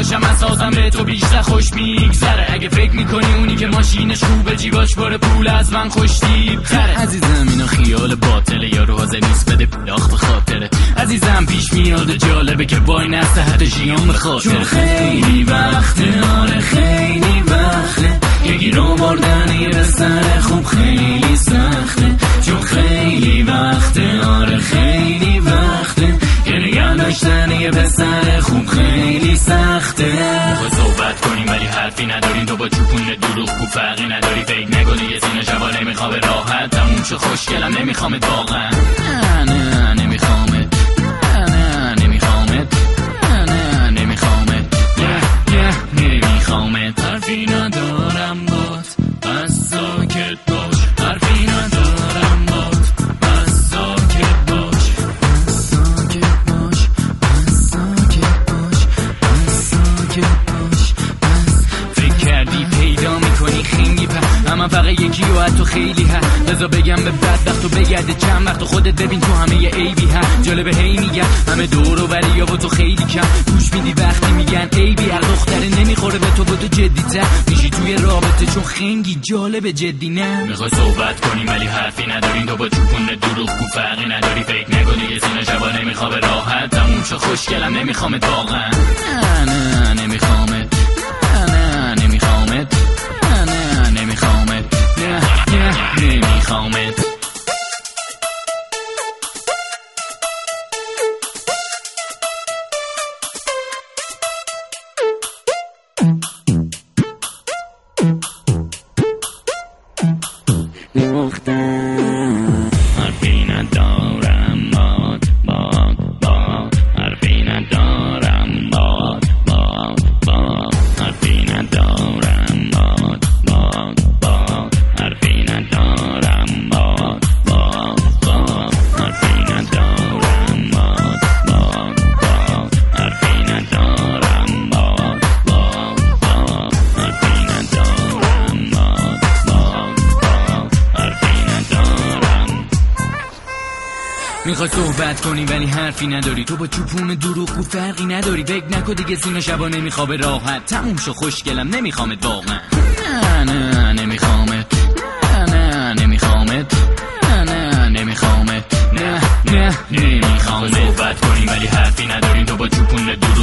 باشم اساسم به تو بیشتر خوش میگذره. اگه فکر میکنی اونی که ماشینش خوبه جیباش پر پول از من خوش تیب‌تره. عزیزم اینا خیال باطله، یارو حاضر نیست بده پلاخ به خاطره. عزیزم پیش میاد جالبه که وای نصحت ژیان به خاطره. چون خیلی وقته، آره خیلی وقته، یه گیرو بردن یه بسر خوب خیلی سخته. چون خیلی وقته، آره خیلی وقته، یه نگه داشتن یه بسر خوب خیلی سخته. تو صحبت کنیم ولی حرفی نداریم، تو با چوپون دروغ کو فرقی نداری. فکر نگو دیگه سینه شبا نمیخوام راحت تموم شو خوشگلم نمیخوامت واقعا. نه نمیخوامت، نه نمیخوامت، نه نمیخوامت، نمیخوامت. حرفی ندارم بات بس ساکت باش، حرفی ندارم بات بس ساکت باش، بس ساکت باش، بس ساکت باش، بس ساکت باش، بس. فکر کردی پیدا میکنی خنگی اما فقط یکی و حتی خیلی هست. بذار بگم به بدبخت و بگرده چند وقت خودت ببین تو همه یه عیبی هست. جالبه هی میگن همه دور و بری یا با تو خیلی کم گوش میدی وقتی میگن عیبی. هر دختره نمیخوره به تو جدی تر میشی توی رابطه چون خنگی. جالبه جدی نه میخوای صحبت کنیم ولی حرفی نداریم، تو با چوپون دروغ کو فرقی نداری. فکر نگو دیگه سینه شبا نمیخوابه راحت تموم شو خوشگلم نمیخوامت واقعا. نه نمیخوامت، نه نمیخوامت، نه نمیخوامت، نه نمیخوامت. حرفی ندارم باد حرفی ندارم باد حرفی ندارم باد حرفی ندارم باد حرفی ندارم باد حرفی ندارم باد حرفی ندارم میخوای صحبت کنی ولی حرفی نداری، تو با چوپون دروغ گو فرقی نداری. فکر نکن دیگه سینه شبا نمیخوابه راحت تموم شو خوشگلم نمیخوامت واقعا. نه نمیخوامت، نه نمیخوامت، نه نمیخوامت، نه نمیخوامت. صحبت کنی ولی حرفی نداریم، تو با چوپون دروغ